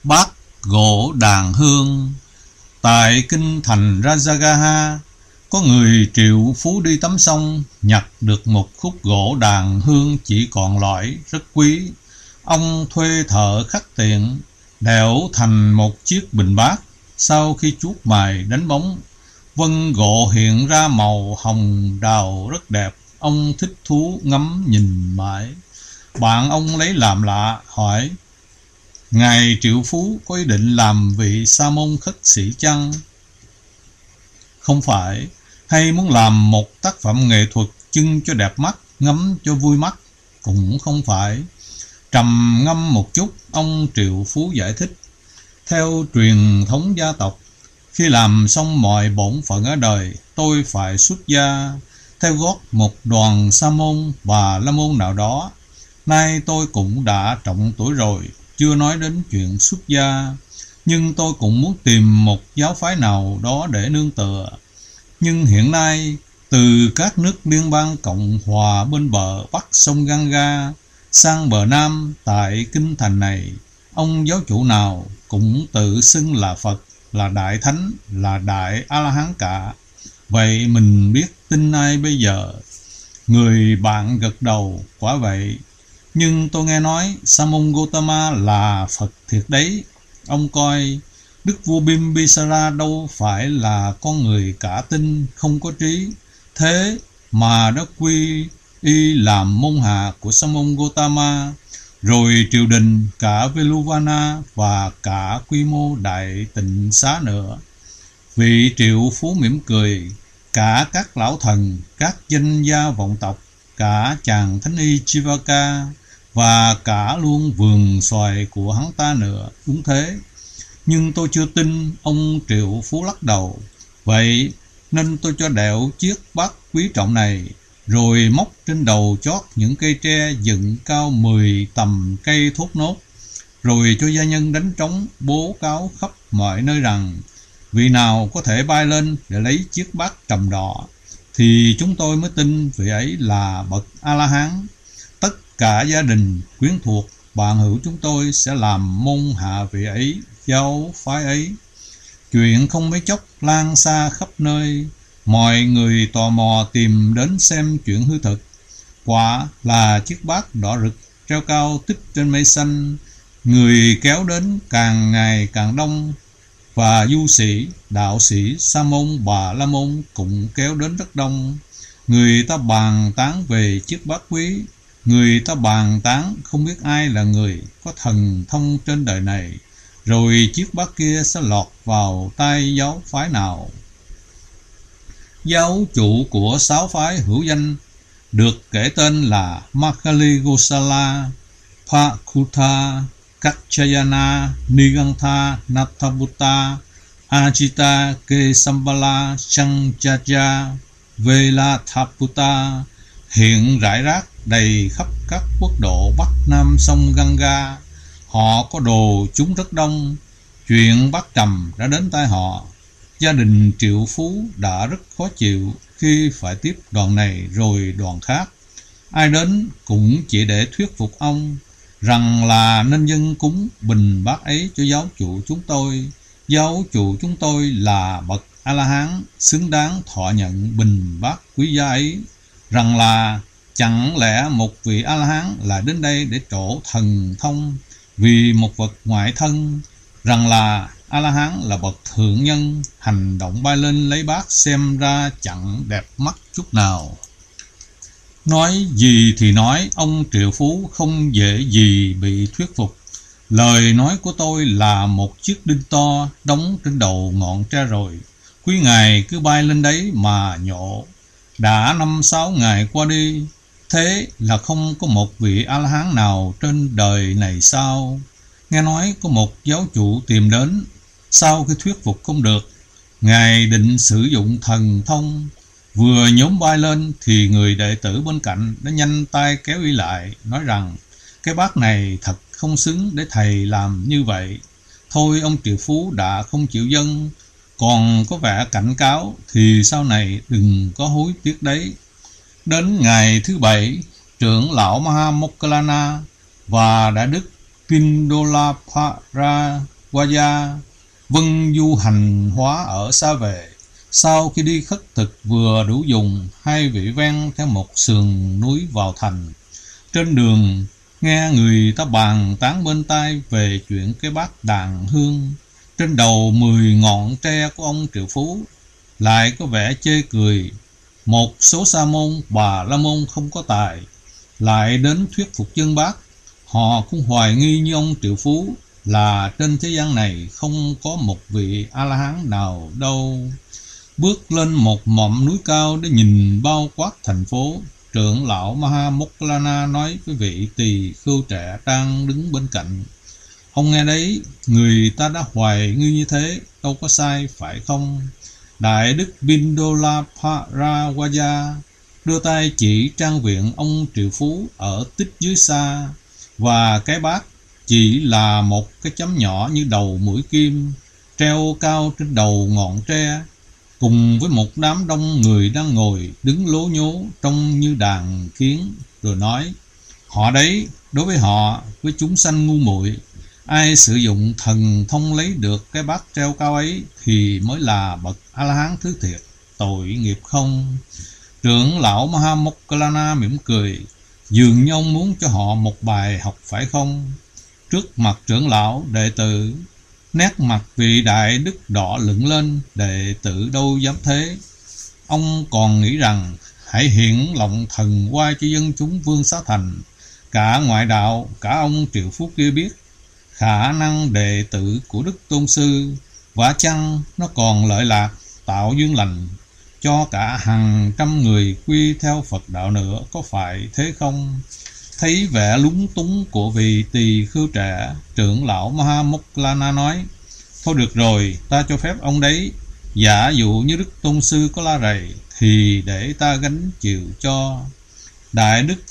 bát gỗ đàn hương. Tại kinh thành Rajagaha, có người triệu phú đi tắm sông, nhặt được một khúc gỗ đàn hương chỉ còn lõi rất quý. Ông thuê thợ khắc tiện, đẽo thành một chiếc bình bát. Sau khi chuốt mài đánh bóng, vân gỗ hiện ra màu hồng đào rất đẹp. Ông thích thú ngắm nhìn mãi. Bạn ông lấy làm lạ, hỏi: ngài triệu phú có ý định làm vị sa môn khất sĩ chăng? Không phải. Hay muốn làm một tác phẩm nghệ thuật trưng cho đẹp mắt, ngắm cho vui mắt? Cũng không phải. Trầm ngâm một chút, ông triệu phú giải thích: theo truyền thống gia tộc, khi làm xong mọi bổn phận ở đời, tôi phải xuất gia theo gót một đoàn sa môn và la môn nào đó. Nay tôi cũng đã trọng tuổi rồi, chưa nói đến chuyện xuất gia, nhưng tôi cũng muốn tìm một giáo phái nào đó để nương tựa. Nhưng hiện nay, từ các nước liên bang Cộng hòa bên bờ bắc sông Ganga sang bờ nam tại kinh thành này, ông giáo chủ nào cũng tự xưng là Phật, là Đại Thánh, là Đại A-la-hán cả. Vậy mình biết tin ai bây giờ? Người bạn gật đầu: quả vậy. Nhưng tôi nghe nói Sa môn Gotama là Phật thiệt đấy. Ông coi, Đức vua Bimbisara đâu phải là con người cả tin, không có trí. Thế mà đã quy y làm môn hạ của Sa môn Gotama. Rồi triều đình, cả Veluvana và cả quy mô Đại Tịnh Xá nữa. Vị triệu phú mỉm cười: cả các lão thần, các danh gia vọng tộc, cả chàng thánh y Chivaka và cả luôn vườn xoài của hắn ta nữa. Đúng thế. Nhưng tôi chưa tin. Ông triệu phú lắc đầu: vậy nên tôi cho đẽo chiếc bát quý trọng này, rồi móc trên đầu chót những cây tre dựng cao 10 tầm cây thốt nốt, rồi cho gia nhân đánh trống bố cáo khắp mọi nơi rằng vị nào có thể bay lên để lấy chiếc bát trầm đỏ, thì chúng tôi mới tin vị ấy là bậc A-la-hán. Tất cả gia đình, quyến thuộc, bạn hữu chúng tôi sẽ làm môn hạ vị ấy, giáo phái ấy. Chuyện không mấy chốc lan xa khắp nơi, mọi người tò mò tìm đến xem chuyện hư thực. Quả là chiếc bát đỏ rực treo cao tích trên mây xanh. Người kéo đến càng ngày càng đông, và du sĩ, đạo sĩ, sa môn và la môn cũng kéo đến rất đông. Người ta bàn tán về chiếc bát quý. Người ta bàn tán không biết ai là người có thần thông trên đời này, rồi chiếc bát kia sẽ lọt vào tay giáo phái nào. Giáo chủ của 6 phái hữu danh được kể tên là Makkhali Gosala, Pakutha, Kaccayana, Nigantha, Nathabutta, Ajita, Kesambala, Chanchaja, Velathaputta, hiện rải rác đầy khắp các quốc độ bắc nam sông Ganga. Họ có đồ chúng rất đông. Chuyện bắt trầm đã đến tai họ. Gia đình triệu phú đã rất khó chịu khi phải tiếp đoàn này rồi đoàn khác. Ai đến cũng chỉ để thuyết phục ông rằng là nên dâng cúng bình bát ấy cho giáo chủ chúng tôi. Giáo chủ chúng tôi là bậc A-la-hán, xứng đáng thọ nhận bình bát quý giá ấy. Rằng là chẳng lẽ một vị A-la-hán lại đến đây để trổ thần thông vì một vật ngoại thân? Rằng là A-la-hán là bậc thượng nhân, hành động bay lên lấy bát xem ra chẳng đẹp mắt chút nào. Nói gì thì nói, ông triệu phú không dễ gì bị thuyết phục. Lời nói của tôi là một chiếc đinh to đóng trên đầu ngọn tre rồi. Quý ngài cứ bay lên đấy mà nhộ. Đã 5-6 ngày qua đi, thế là không có một vị A-la-hán nào trên đời này sao? Nghe nói có một giáo chủ tìm đến. Sau khi thuyết phục không được, ngài định sử dụng thần thông. Vừa nhổm bay lên thì người đệ tử bên cạnh đã nhanh tay kéo y lại, nói rằng cái bát này thật không xứng để thầy làm như vậy. Thôi ông triệu phú đã không chịu dâng, còn có vẻ cảnh cáo, thì sau này đừng có hối tiếc đấy. Đến ngày thứ 7, trưởng lão Maha Moggallana và đại đức Pindolapara Vaya vân du hành hóa ở xa về. Sau khi đi khất thực vừa đủ dùng, hai vị ven theo một sườn núi vào thành. Trên đường nghe người ta bàn tán bên tai về chuyện cái bát đàn hương trên đầu 10 ngọn tre của ông triệu phú, lại có vẻ chê cười. Một số sa môn bà la môn không có tài lại đến thuyết phục dân bác. Họ cũng hoài nghi như ông triệu phú là trên thế gian này không có một vị A-la-hán nào đâu. Bước lên một mỏm núi cao để nhìn bao quát thành phố, trưởng lão Maha Moggallana nói với vị tỳ khưu trẻ đang đứng bên cạnh: ông nghe đấy, người ta đã hoài nghi như thế, đâu có sai phải không? Đại đức Vindolaparawaja đưa tay chỉ trang viện ông triệu phú ở tích dưới xa, và cái bát chỉ là một cái chấm nhỏ như đầu mũi kim treo cao trên đầu ngọn tre, cùng với một đám đông người đang ngồi đứng lố nhố trông như đàn kiến, rồi nói: họ đấy, đối với họ, với chúng sanh ngu muội, ai sử dụng thần thông lấy được cái bát treo cao ấy thì mới là bậc A-la-hán thứ thiệt, tội nghiệp không? Trưởng lão Maha Moggallana mỉm cười, dường như ông muốn cho họ một bài học phải không? Trước mặt trưởng lão, đệ tử nét mặt vị đại đức đỏ lửng lên. Đệ tử đâu dám thế. Ông còn nghĩ rằng hãy hiển lòng thần oai cho dân chúng Vương Xá Thành. Cả ngoại đạo, cả ông triệu phú kia biết khả năng đệ tử của Đức Tôn Sư, vả chăng nó còn lợi lạc tạo duyên lành cho cả hàng trăm người quy theo Phật đạo nữa, có phải thế không? Thấy vẻ lúng túng của vị tỳ khưu trẻ, trưởng lão Maha Moggallana nói: thôi được rồi, ta cho phép ông đấy. Giả dụ như Đức Tôn Sư có la rầy thì để ta gánh chịu cho. Đại đức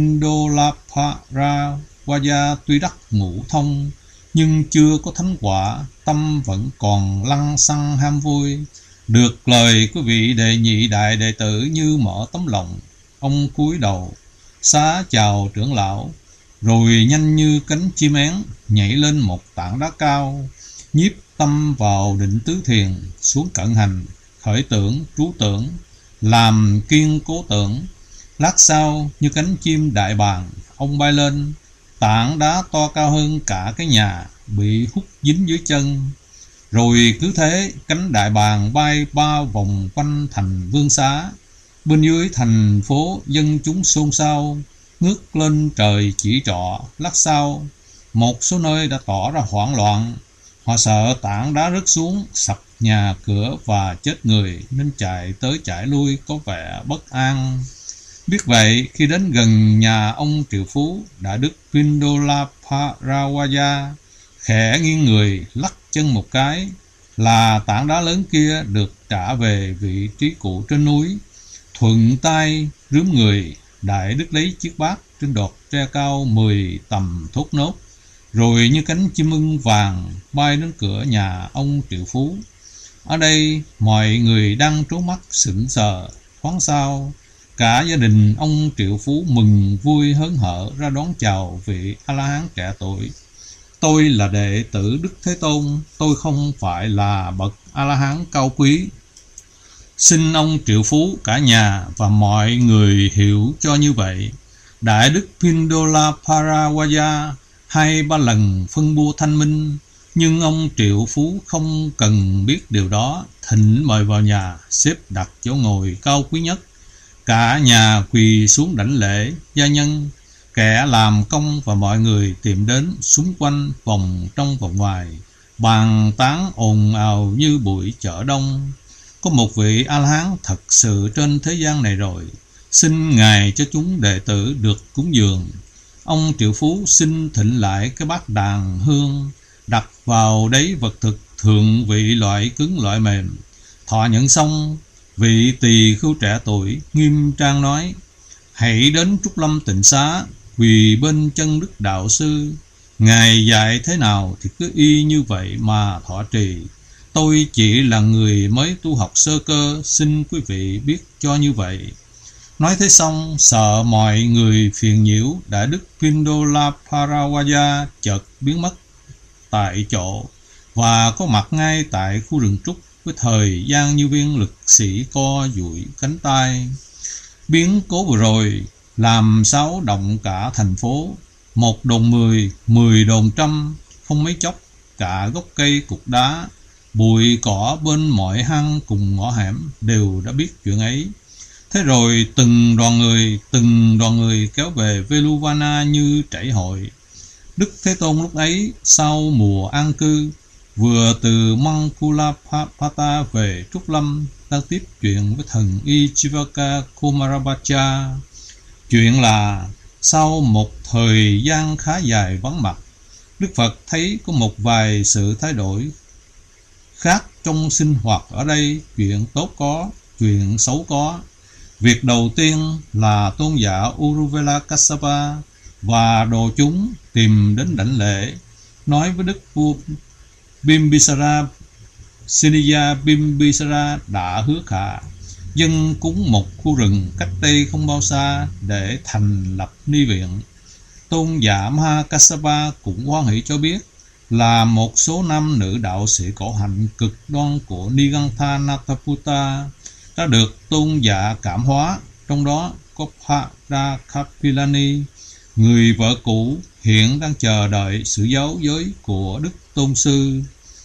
Vindolaparawaja tuy đắc ngũ thông nhưng chưa có thánh quả, tâm vẫn còn lăng xăng ham vui. Được lời của vị đệ nhị đại đệ tử như mở tấm lòng, ông cúi đầu xá chào trưởng lão, rồi nhanh như cánh chim én nhảy lên một tảng đá cao, nhiếp tâm vào định tứ thiền, xuống cận hành, khởi tưởng, trú tưởng, làm kiên cố tưởng. Lát sau, như cánh chim đại bàng, ông bay lên. Tảng đá to cao hơn cả cái nhà bị hút dính dưới chân. Rồi cứ thế, cánh đại bàng bay 3 vòng quanh thành Vương Xá. Bên dưới thành phố, dân chúng xôn xao, ngước lên trời chỉ trỏ. Lát sau, một số nơi đã tỏ ra hoảng loạn. Họ sợ tảng đá rớt xuống sập nhà cửa và chết người, nên chạy tới chạy lui có vẻ bất an. Biết vậy, khi đến gần nhà ông triệu phú, đại đức Vindolaparawaja khẽ nghiêng người lắc chân một cái, là tảng đá lớn kia được trả về vị trí cũ trên núi. Thuận tay rướm người, đại đức lấy chiếc bát trên đọt tre cao 10 tầm thốt nốt, rồi như cánh chim ưng vàng bay đến cửa nhà ông triệu phú. Ở đây mọi người đang trố mắt sững sờ. Thoáng sau, cả gia đình ông triệu phú mừng vui hớn hở ra đón chào vị A-la-hán trẻ tuổi. Tôi là đệ tử Đức Thế Tôn, tôi không phải là bậc A-la-hán cao quý. Xin ông triệu phú, cả nhà và mọi người hiểu cho như vậy. Đại đức Vindolaparawaja 2-3 lần phân bua thanh minh, nhưng ông triệu phú không cần biết điều đó. Thỉnh mời vào nhà, xếp đặt chỗ ngồi cao quý nhất. Cả nhà quỳ xuống đảnh lễ. Gia nhân, kẻ làm công và mọi người tìm đến xung quanh, vòng trong vòng ngoài, bàn tán ồn ào như buổi chợ đông. Có một vị A-la-hán thật sự trên thế gian này rồi, xin Ngài cho chúng đệ tử được cúng dường. Ông triệu phú xin thịnh lại cái bát đàn hương, đặt vào đấy vật thực thượng vị loại cứng loại mềm. Thọ nhận xong, vị tỳ khưu trẻ tuổi nghiêm trang nói: hãy đến Trúc Lâm Tịnh Xá, quỳ bên chân Đức Đạo Sư. Ngài dạy thế nào thì cứ y như vậy mà thọ trì. Tôi chỉ là người mới tu học sơ cơ, xin quý vị biết cho như vậy. Nói thế xong, sợ mọi người phiền nhiễu, đại đức Vindolaparawaja chợt biến mất tại chỗ. và có mặt ngay tại khu rừng trúc với thời gian như viên lực sĩ co duỗi cánh tay. Biến cố vừa rồi làm xáo động cả thành phố. 1 đồn 10, 10 đồn trăm, không mấy chốc cả gốc cây cục đá, bụi cỏ bên mọi hang cùng ngõ hẻm đều đã biết chuyện ấy. Thế rồi từng đoàn người kéo về Veluvana như trảy hội. Đức Thế Tôn lúc ấy sau mùa an cư, vừa từ Mangkulapata về Trúc Lâm, đang tiếp chuyện với thần y Chivaka Kumarabhaja. Chuyện là sau một thời gian khá dài vắng mặt, Đức Phật thấy có một vài sự thay đổi khác trong sinh hoạt ở đây. Chuyện tốt có, chuyện xấu có. Việc đầu tiên là tôn giả Uruvela Kassapa và đồ chúng tìm đến đảnh lễ, nói với đức vua Bimbisara, Siniya Bimbisara đã hứa khả dâng cúng một khu rừng cách đây không bao xa để thành lập ni viện. Tôn giả Mahakassapa cũng hoan hỷ cho biết là một số nam nữ đạo sĩ khổ hạnh cực đoan của Nigantha Nataputta đã được tôn giả cảm hóa, trong đó có Padakapilani, người vợ cũ hiện đang chờ đợi sự giáo giới của Đức Tôn Sư.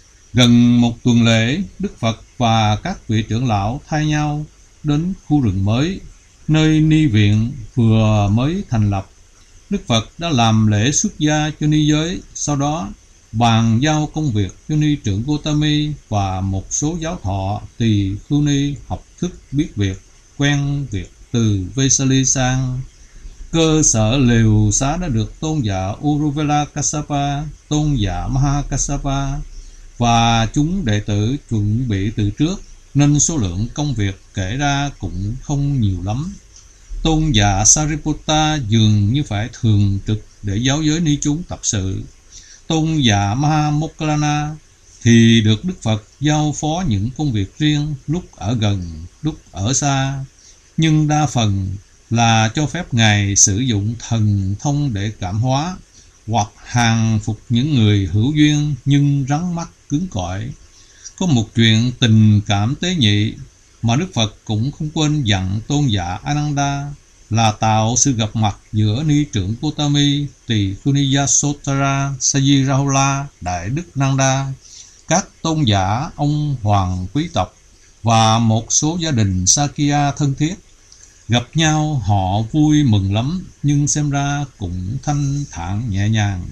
Gần một tuần lễ, Đức Phật và các vị trưởng lão thay nhau đến khu rừng mới, nơi ni viện vừa mới thành lập. Đức Phật đã làm lễ xuất gia cho ni giới, sau đó bàn giao công việc cho ni trưởng Gotami và một số giáo thọ tỳ khưu ni học thức biết việc, quen việc từ Vesali sang. Cơ sở lều xá đã được tôn giả Uruvela Kassapa, tôn giả Mahakassapa và chúng đệ tử chuẩn bị từ trước, nên số lượng công việc kể ra cũng không nhiều lắm. Tôn giả Sariputta dường như phải thường trực để giáo giới ni chúng tập sự. Tôn giả Mahamokkallana thì được Đức Phật giao phó những công việc riêng, lúc ở gần, lúc ở xa, nhưng đa phần là cho phép Ngài sử dụng thần thông để cảm hóa hoặc hàng phục những người hữu duyên nhưng rắn mắt cứng cỏi. Có một chuyện tình cảm tế nhị mà Đức Phật cũng không quên dặn tôn giả Ananda là tạo sự gặp mặt giữa ni trưởng Gotami, tỳ khưu ni Yasodhara, Saji Rahula, Đại Đức Nanda, các tôn giả, ông hoàng quý tộc và một số gia đình Sakya thân thiết. Gặp nhau họ vui mừng lắm, nhưng xem ra cũng thanh thản nhẹ nhàng.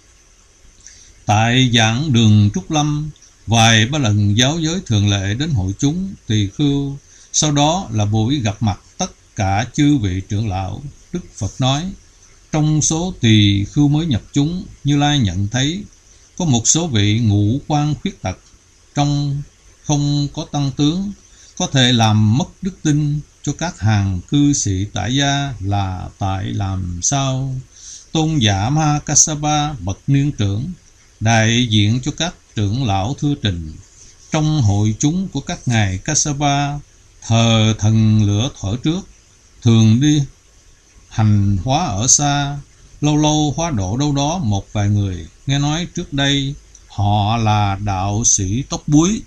Tại giảng đường Trúc Lâm, vài ba lần giáo giới thường lệ đến hội chúng tỳ khưu, sau đó là buổi gặp mặt tất cả chư vị trưởng lão. Đức Phật nói, trong số tỳ khưu mới nhập chúng, Như Lai nhận thấy có một số vị ngũ quan khuyết tật, trong không có tăng tướng, có thể làm mất đức tin cho các hàng cư sĩ tại gia là tại làm sao. Tôn giả Mahakassapa bậc niên trưởng đại diện cho các trưởng lão thưa trình, trong hội chúng của các ngài Kassapa thờ thần lửa thổi trước, thường đi hành hóa ở xa, lâu lâu hóa độ đâu đó một vài người. Nghe nói trước đây họ là đạo sĩ tóc búi,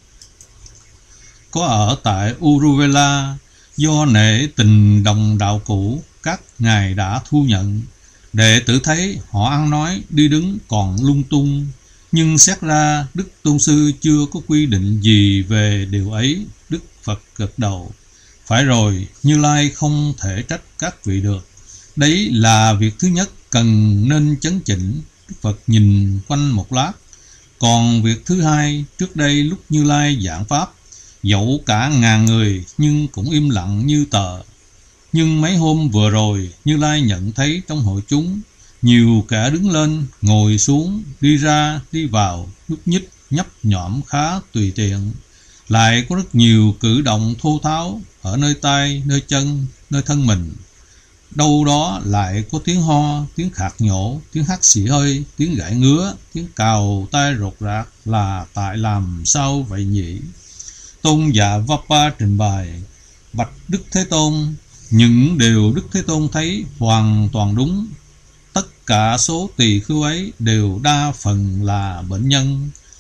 có ở tại Uruvela. Do nể tình đồng đạo cũ, các ngài đã thu nhận. Đệ tử thấy họ ăn nói đi đứng còn lung tung, nhưng xét ra Đức Tôn Sư chưa có quy định gì về điều ấy. Đức Phật gật đầu. Phải rồi, Như Lai không thể trách các vị được. Đấy là việc thứ nhất cần nên chấn chỉnh. Đức Phật nhìn quanh một lát. Còn việc thứ hai, trước đây lúc Như Lai giảng pháp, dẫu cả ngàn người nhưng cũng im lặng như tờ. Nhưng mấy hôm vừa rồi, Như Lai nhận thấy trong hội chúng nhiều kẻ đứng lên, ngồi xuống, đi ra, đi vào, nhúc nhích, nhấp nhõm khá tùy tiện. Lại có rất nhiều cử động thô tháo ở nơi tay, nơi chân, nơi thân mình. Đâu đó lại có tiếng ho, tiếng khạc nhổ, tiếng hắt xì hơi, tiếng gãi ngứa, tiếng cào tay rột rạc, là tại làm sao vậy nhỉ? Tôn giả Vapa trình bày, bạch Đức Thế Tôn, những điều Đức Thế Tôn thấy hoàn toàn đúng. Tất cả số tỳ khưu ấy đều đa phần là bệnh nhân,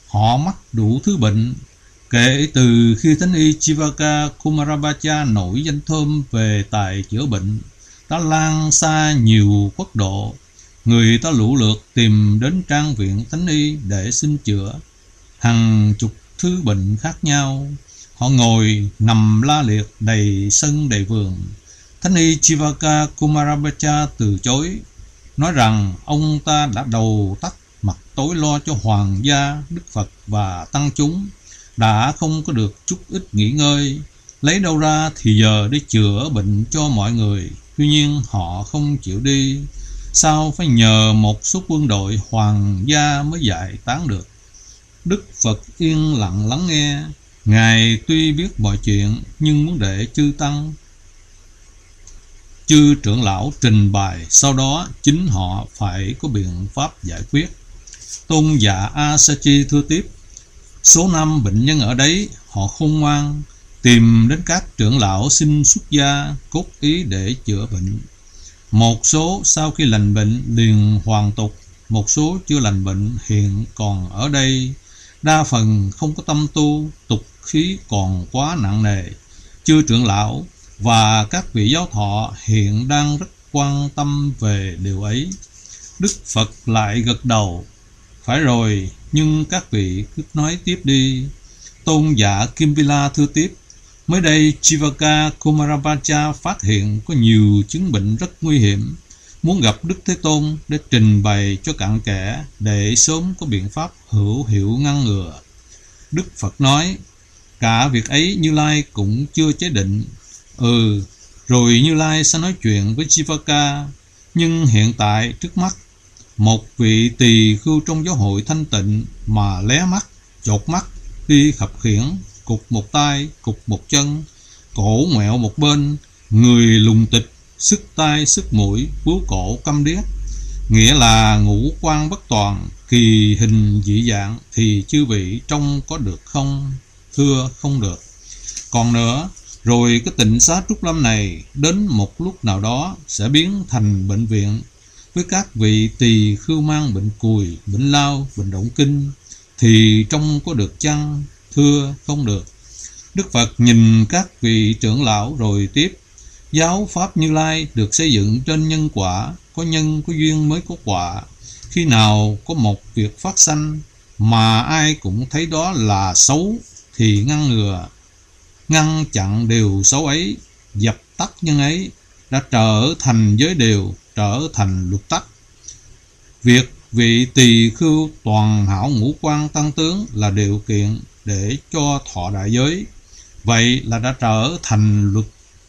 Họ mắc đủ thứ bệnh. Kể từ khi thánh y Chivaka Kumarabhacha nổi danh thơm về tài chữa bệnh, đã lan xa nhiều quốc độ. Người ta lũ lượt tìm đến trang viện thánh y để xin chữa hàng chục thứ bệnh khác nhau. Họ ngồi nằm la liệt đầy sân đầy vườn. Thánh y Chivaka Kumarabhacha từ chối, nói rằng ông ta đã đầu tắt mặt tối lo cho hoàng gia, Đức Phật và tăng chúng, đã không có được chút ít nghỉ ngơi, lấy đâu ra thì giờ để chữa bệnh cho mọi người. Tuy nhiên họ không chịu đi. Sao phải nhờ một số quân đội hoàng gia mới giải tán được? Đức Phật yên lặng lắng nghe. Ngài tuy biết mọi chuyện, nhưng muốn để chư trưởng lão trình bày, sau đó chính họ phải có biện pháp giải quyết. Tôn giả Asachi thưa tiếp, số 5 bệnh nhân ở đấy, họ khôn ngoan, tìm đến các trưởng lão xin xuất gia, cốt ý để chữa bệnh. Một số sau khi lành bệnh liền hoàn tục, một số chưa lành bệnh hiện còn ở đây. Đa phần không có tâm tu, tục khí còn quá nặng nề. Chư trưởng lão và các vị giáo thọ hiện đang rất quan tâm về điều ấy. Đức Phật lại gật đầu, phải rồi, nhưng các vị cứ nói tiếp đi. Tôn giả Kimpila thưa tiếp, mới đây Chivaka Kumarabhacha phát hiện có nhiều chứng bệnh rất nguy hiểm, muốn gặp Đức Thế Tôn để trình bày cho cặn kẽ, để sớm có biện pháp hữu hiệu ngăn ngừa. Đức Phật nói, cả việc ấy Như Lai cũng chưa chế định. Rồi Như Lai sẽ nói chuyện với Chivaka. Nhưng hiện tại trước mắt, một vị tỳ khưu trong giáo hội thanh tịnh mà lé mắt, chột mắt, đi khập khiễng, cụt một tay, cụt một chân, cổ ngoẹo một bên, người lùng tịch, sức tai sức mũi, bướu cổ câm điếc, nghĩa là ngũ quan bất toàn, kỳ hình dị dạng, thì chư vị trông có được không? Thưa không được. Còn nữa, rồi cái tịnh xá Trúc Lâm này đến một lúc nào đó sẽ biến thành bệnh viện với các vị tỳ khưu mang bệnh cùi, bệnh lao, bệnh động kinh, thì trông có được chăng? Thưa không được. Đức Phật nhìn các vị trưởng lão rồi tiếp, giáo pháp Như Lai được xây dựng trên nhân quả, có nhân có duyên mới có quả. Khi nào có một việc phát sanh mà ai cũng thấy đó là xấu thì ngăn ngừa, ngăn chặn điều xấu ấy, dập tắt nhân ấy, đã trở thành giới điều, trở thành luật tắc. Việc vị tỳ khưu toàn hảo ngũ quan tăng tướng là điều kiện để cho thọ đại giới, vậy là đã trở thành luật.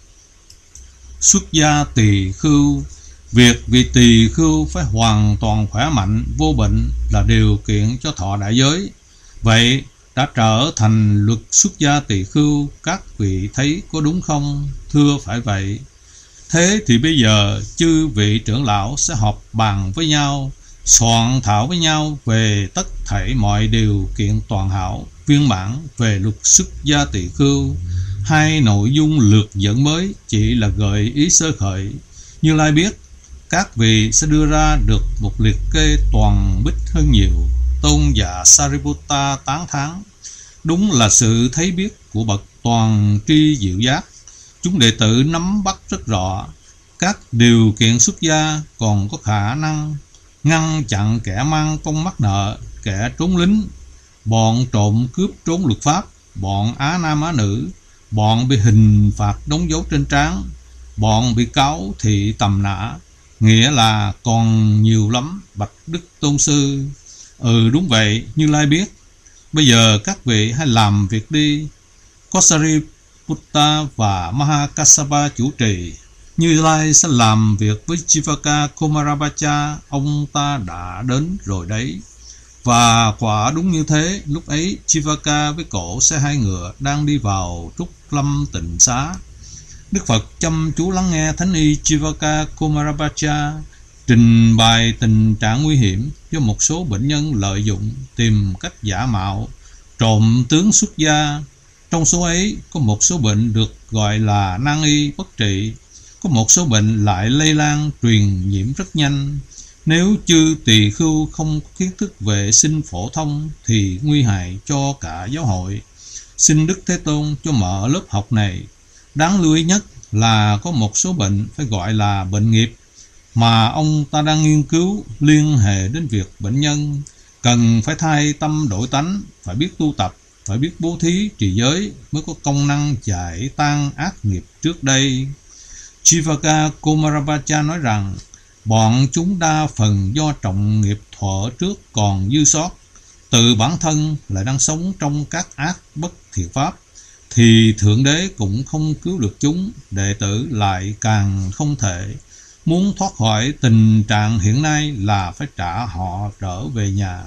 Xuất gia tỳ khưu, việc vị tỳ khưu phải hoàn toàn khỏe mạnh, vô bệnh là điều kiện cho thọ đại giới, vậy đã trở thành luật xuất gia tỳ khưu. Các vị thấy có đúng không? Thưa phải vậy. Thế thì bây giờ chư vị trưởng lão sẽ họp bàn với nhau, soạn thảo với nhau về tất thảy mọi điều kiện toàn hảo, viên mãn về luật xuất gia tỳ khưu. Hai nội dung lược dẫn mới chỉ là gợi ý sơ khởi. Như Lai biết các vị sẽ đưa ra được một liệt kê toàn bích hơn nhiều. Tôn giả Sariputta tán thán, đúng là sự thấy biết của bậc toàn tri diệu giác. Chúng đệ tử nắm bắt rất rõ các điều kiện xuất gia, còn có khả năng ngăn chặn kẻ mang công mắc nợ, kẻ trốn lính, bọn trộm cướp trốn luật pháp, bọn á nam á nữ, bọn bị hình phạt đóng dấu trên trán, bọn bị cáo thị tầm nã, nghĩa là còn nhiều lắm, bạch Đức Tôn Sư. Đúng vậy, Như Lai biết. Bây giờ các vị hãy làm việc đi. Có Sariputta và Mahakassapa chủ trì. Như Lai sẽ làm việc với Chivaka Kumarabhacha, ông ta đã đến rồi đấy. Và quả đúng như thế, lúc ấy Chivaka với cổ xe hai ngựa đang đi vào Trúc Lâm tịnh xá. Đức Phật chăm chú lắng nghe thánh y Chivaka Kumarabhacha trình bày tình trạng nguy hiểm do một số bệnh nhân lợi dụng, tìm cách giả mạo, trộm tướng xuất gia. Trong số ấy có một số bệnh được gọi là nan y bất trị, có một số bệnh lại lây lan truyền nhiễm rất nhanh. Nếu chư tỳ khưu không có kiến thức về sinh phổ thông thì nguy hại cho cả giáo hội. Xin Đức Thế Tôn cho mở lớp học này. Đáng lưu ý nhất là có một số bệnh phải gọi là bệnh nghiệp mà ông ta đang nghiên cứu liên hệ đến việc bệnh nhân cần phải thay tâm đổi tánh, phải biết tu tập, phải biết bố thí trì giới mới có công năng giải tan ác nghiệp trước đây. Chivaka Kumarabhaja nói rằng bọn chúng đa phần do trọng nghiệp thuở trước còn dư sót, tự bản thân lại đang sống trong các ác bất thiện pháp, thì Thượng Đế cũng không cứu được chúng, đệ tử lại càng không thể. Muốn thoát khỏi tình trạng hiện nay là phải trả họ trở về nhà.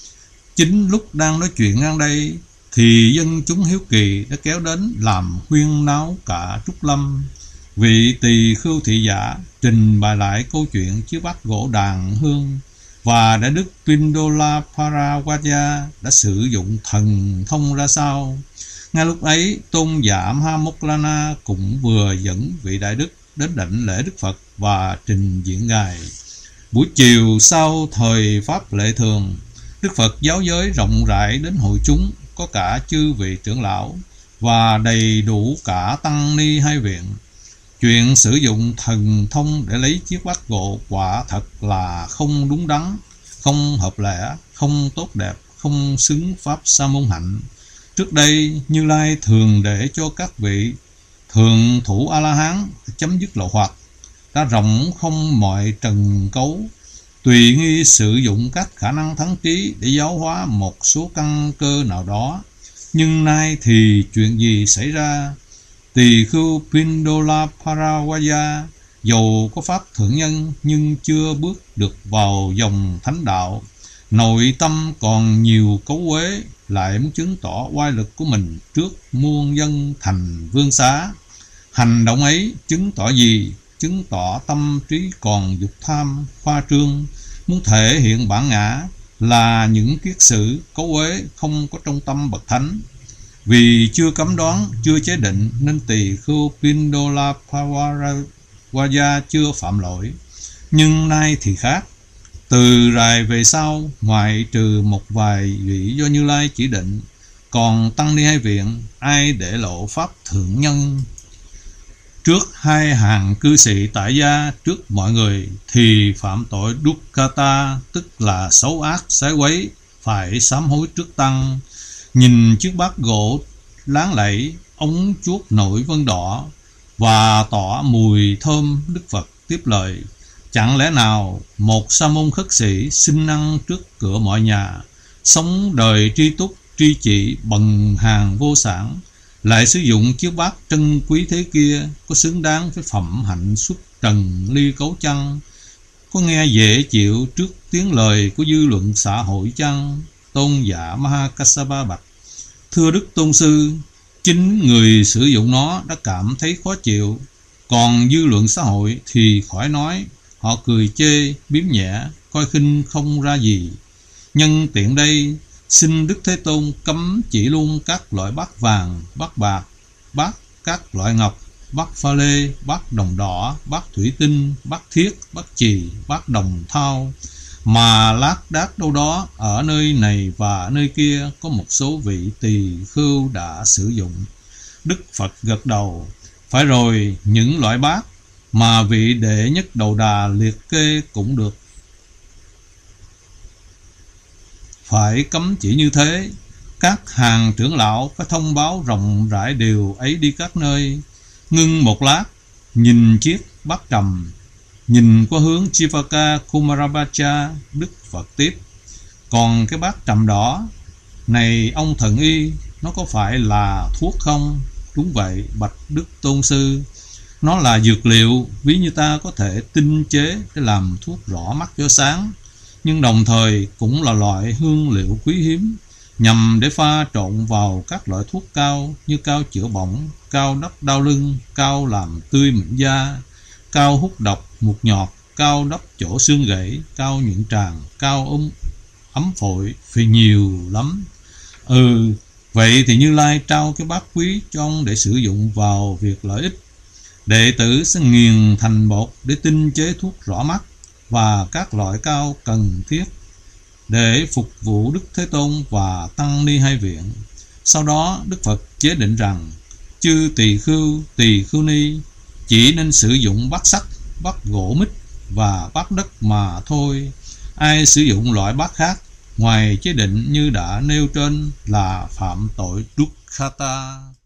Chính lúc đang nói chuyện ngang đây thì dân chúng hiếu kỳ đã kéo đến làm huyên náo cả Trúc Lâm. Vị tỳ khưu thị giả trình bày lại câu chuyện chiếc bát gỗ đàn hương và Đại đức Pindola Paravaja đã sử dụng thần thông ra sao. Ngay lúc ấy, tôn giả Mahamokkallana cũng vừa dẫn vị đại đức đến đảnh lễ Đức Phật và trình diện Ngài. Buổi chiều sau thời pháp lệ thường, Đức Phật giáo giới rộng rãi đến hội chúng, có cả chư vị trưởng lão và đầy đủ cả tăng ni hai viện. Chuyện sử dụng thần thông để lấy chiếc bát gỗ quả thật là không đúng đắn, không hợp lẽ, không tốt đẹp, không xứng pháp sa môn hạnh. Trước đây, Như Lai thường để cho các vị thượng thủ A-la-hán chấm dứt lậu hoặc, đã rộng không mọi trần cấu, tùy nghi sử dụng các khả năng thắng trí để giáo hóa một số căn cơ nào đó. Nhưng nay thì chuyện gì xảy ra? Tỳ khưu Pindola Paravaja dầu có pháp thượng nhân nhưng chưa bước được vào dòng thánh đạo, nội tâm còn nhiều cấu uế, lại muốn chứng tỏ oai lực của mình trước muôn dân thành vương xá. Hành động ấy chứng tỏ gì? Chứng tỏ tâm trí còn dục tham, khoa trương, muốn thể hiện bản ngã, là những kiết sử cấu uế không có trong tâm bậc thánh. Vì chưa cấm đoán, chưa chế định nên tỳ khưu Pindola Paravaja chưa phạm lỗi. Nhưng nay thì khác. Từ rày về sau, ngoại trừ một vài vị do Như Lai chỉ định, còn tăng ni hai viện ai để lộ pháp thượng nhân trước hai hàng cư sĩ tại gia trước mọi người thì phạm tội dukkata, tức là xấu ác sái quấy, phải sám hối trước tăng. Nhìn chiếc bát gỗ láng lẫy, ống chuốt nổi vân đỏ và tỏ mùi thơm, Đức Phật tiếp lời: chẳng lẽ nào một sa môn khất sĩ xin ăn trước cửa mọi nhà, sống đời tri túc tri trị bằng hàng vô sản, lại sử dụng chiếc bát trân quý thế kia, có xứng đáng với phẩm hạnh xuất trần ly cấu chăng? Có nghe dễ chịu trước tiếng lời của dư luận xã hội chăng? Tôn giả Mahakassapa bạch: thưa Đức Tôn Sư, chính người sử dụng nó đã cảm thấy khó chịu, còn dư luận xã hội thì khỏi nói, họ cười chê, biếm nhẹ, coi khinh không ra gì. Nhân tiện đây, xin Đức Thế Tôn cấm chỉ luôn các loại bát vàng, bát bạc, bát các loại ngọc, bát pha lê, bát đồng đỏ, bát thủy tinh, bát thiết, bát chì, bát đồng thau, mà lác đác đâu đó ở nơi này và nơi kia có một số vị tỳ khưu đã sử dụng. Đức Phật gật đầu: phải rồi, những loại bát mà vị đệ nhất Đầu Đà liệt kê cũng được phải cấm chỉ như thế. Các hàng trưởng lão phải thông báo rộng rãi điều ấy đi các nơi. Ngưng một lát, nhìn chiếc bát trầm, nhìn qua hướng Chivaka Kumarabhaja, Đức Phật tiếp: còn cái bát trầm đỏ này ông thần y, nó có phải là thuốc không? Đúng vậy, bạch Đức Tôn Sư, nó là dược liệu, ví như ta có thể tinh chế để làm thuốc rõ mắt cho sáng, nhưng đồng thời cũng là loại hương liệu quý hiếm, nhằm để pha trộn vào các loại thuốc cao như cao chữa bỏng, cao đắp đau lưng, cao làm tươi mịn da, cao hút độc mục nhọt, cao đắp chỗ xương gãy, cao nhuyễn tràng, cao ấm phổi, vì nhiều lắm. Vậy thì Như Lai trao cái bát quý cho ông để sử dụng vào việc lợi ích. Đệ tử sẽ nghiền thành bột để tinh chế thuốc rõ mắt, và các loại cao cần thiết để phục vụ Đức Thế Tôn và Tăng Ni Hai Viện. Sau đó Đức Phật chế định rằng chư tỳ khưu ni chỉ nên sử dụng bát sắt, bát gỗ mít và bát đất mà thôi. Ai sử dụng loại bát khác ngoài chế định như đã nêu trên là phạm tội Dukkata.